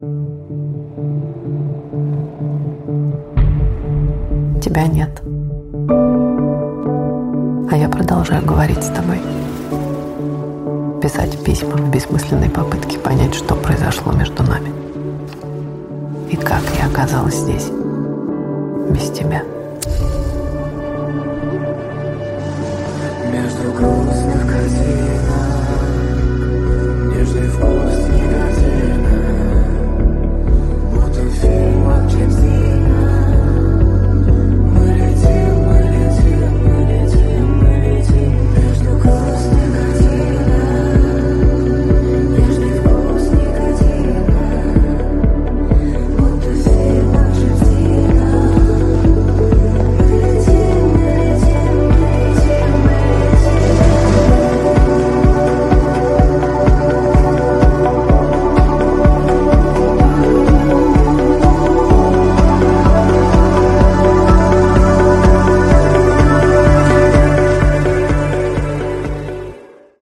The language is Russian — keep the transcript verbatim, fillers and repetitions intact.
Тебя нет. А я продолжаю говорить с тобой. Писать письма в бессмысленной попытке понять, что произошло между нами. И как я оказалась здесь без тебя. Между грустных картин